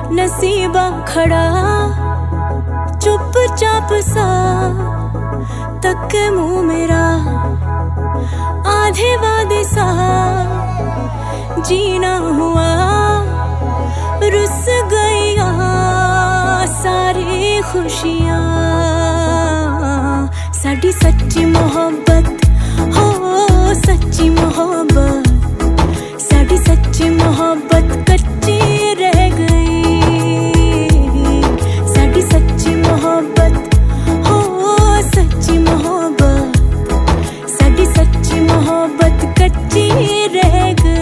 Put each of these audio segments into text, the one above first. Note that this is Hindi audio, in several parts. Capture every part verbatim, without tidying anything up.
नसीबा खड़ा चुपचाप सा तक मुंह मेरा आधे वादे सा जीना हुआ रुस गईया सारी खुशियां साडी सच्ची मोहब्बत हो सच्ची मोहब्बत साडी सच्ची मोहब्बत कच्ची रह गई साडी सच्ची मोहब्बत हो सच्ची मोहब्बत साडी सच्ची मोहब्बत कच्ची रह गई।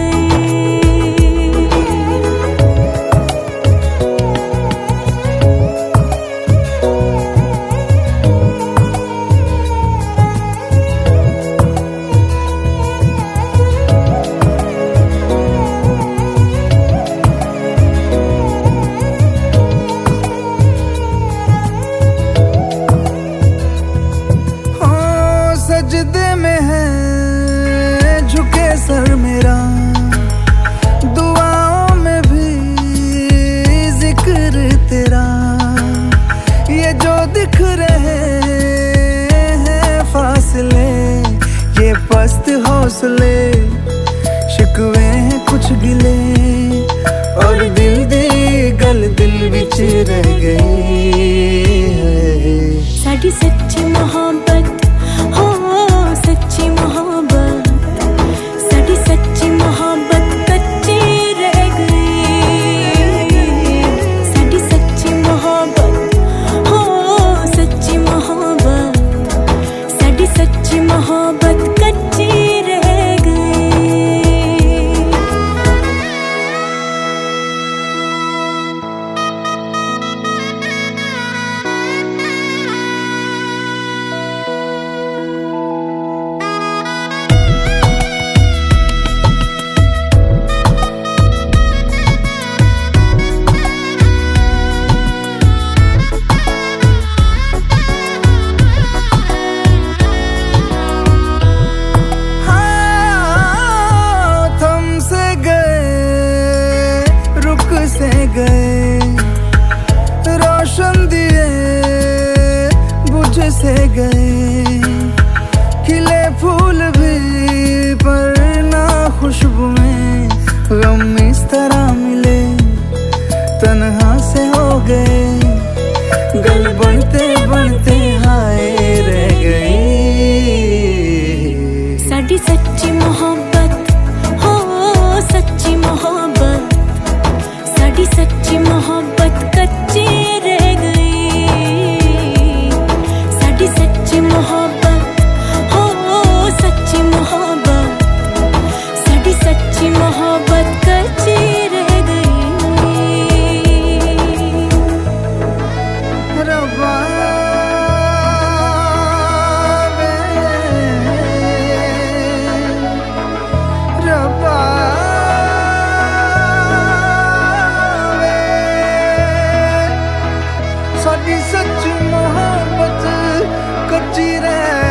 सजदे में है झुके सर मेरा दुआओं में भी जिक्र तेरा ये जो दिख रहे हैं फासले ये पस्त हौसले शिकवे हैं कुछ गिले और दिल दी गल दिल विच रह गई है साडी सच्ची मोहब्बत हो सच्ची मोहब्बत साडी सच्ची मोहब्बत कच्ची रह गई साडी सच्ची मोहब्बत हो सच्ची मोहब्बत साडी सच्ची मोहब्बत कच्ची रह गई। से गए रोशन दिए बुझ से गए खिले फूल भी पर ना खुशबू में गम इस तरह मिले तन्हा से हो गए गल बनते बनते हाय रह गई साडी सच्ची मोहब्बत हो सच्ची मोहब्बत साडी सच्ची मोहब्बत कच्ची रह गई साडी सच्ची मोहब्बत हो सच्ची मोहब्बत साडी सच्ची मोहब्बत कच्ची रह गई। रब्बा रब्बा साडी सच्ची मोहब्बत कच्ची रह